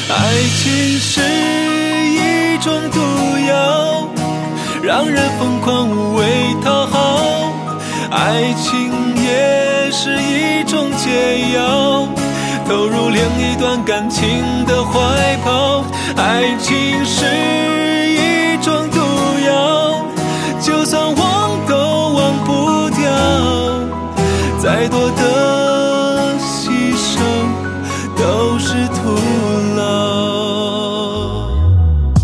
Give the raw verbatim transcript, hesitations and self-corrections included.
爱情是一种毒药，让人疯狂无谓讨好，爱情也是一种解药，投入另一段感情的怀抱。爱情是